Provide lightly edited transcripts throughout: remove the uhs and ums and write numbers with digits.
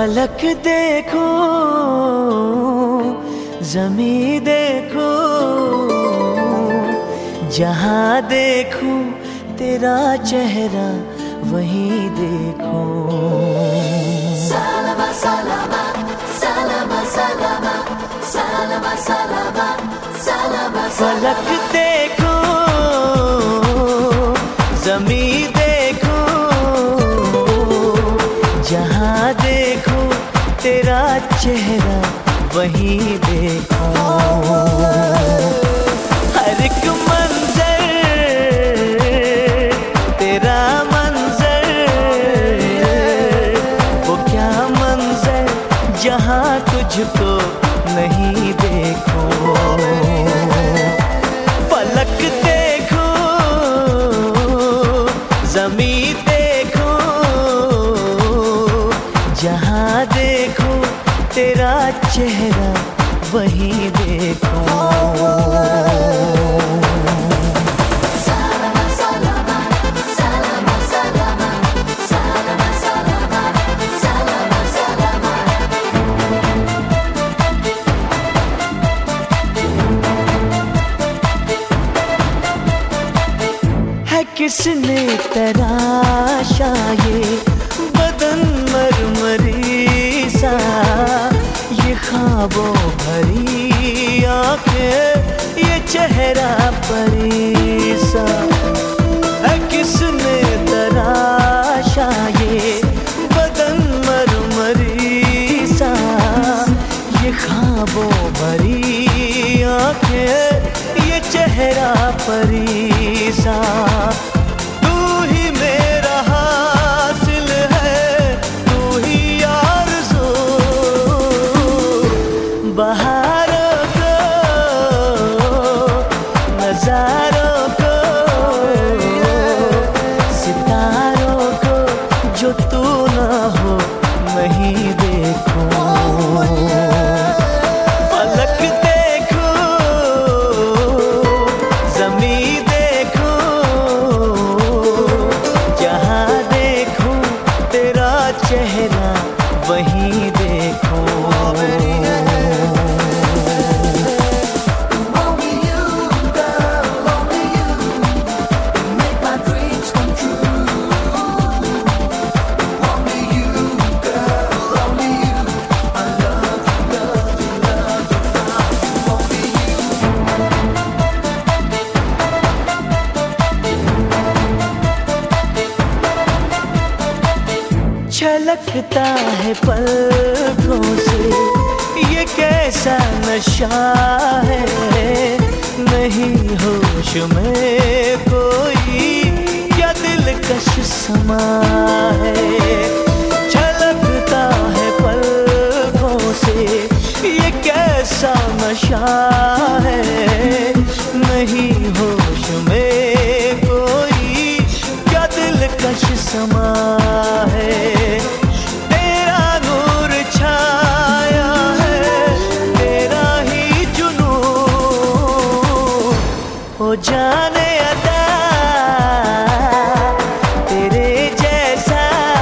फलक देखो, ज़मीं देखो, जहाँ देखूं तेरा चेहरा वहीं देखो। सलामा सलामा सलामा सलामा सलामा सलामा सलामा। फलक देखो, ज़मीं देखो, जहाँ देखो तेरा चेहरा वहीं देखो। हर एक मंजर तेरा मंजर, वो क्या मंजर जहाँ तुझको नहीं देखो। फलक देखो, ज़मीं देखो, जहाँ देखो तेरा चेहरा वहीं देखो। सलामा सलामा सलामा सलामा सलामा सलामा सलामा सलामा। है किसने तराशा ये बदन मरमरी सा, ये ख्वाबों भरी आंखें, ये चेहरा परी सा। है किसने तराशा ये बदन मरमरी सा, ये ख्वाबों भरी आंखें, ये चेहरा परी सा। तू ही मेरा हासिल है, तू ही आरज़ू, बहारों को, नज़ारों को, सितारों को, जो तू ना हो नहीं देखो। फलक देखो, ज़मीं देखो, जहाँ देखो तेरा चेहरा वहीं देखो। Only you, girl, only you make my dreams come true. Only you, girl, only you. I love you, love you, love you. Only you. छलकता है पलकों से ये कैसा नशा है, नहीं होश में कोई क्या दिलकश समा है। छलकता है पलकों से ये कैसा नशा है, नहीं होश में कोई क्या दिलकश समा है। तेरा नूर छाया है, तेरा ही जुनून, हो जाने अदा तेरे जैसा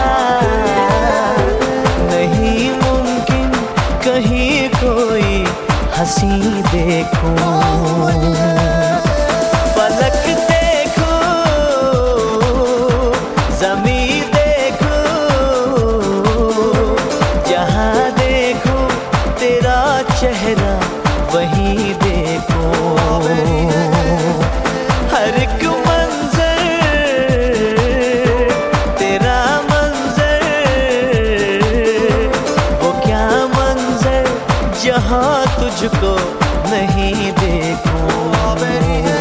नहीं मुमकिन कहीं कोई हंसी देखो। फलक देखो, ज़मीं देखो, जहाँ देखो तेरा चेहरा वहीं देखो। हर एक मंजर तेरा मंजर, वो क्या मंजर जहाँ तुझको नहीं देखो।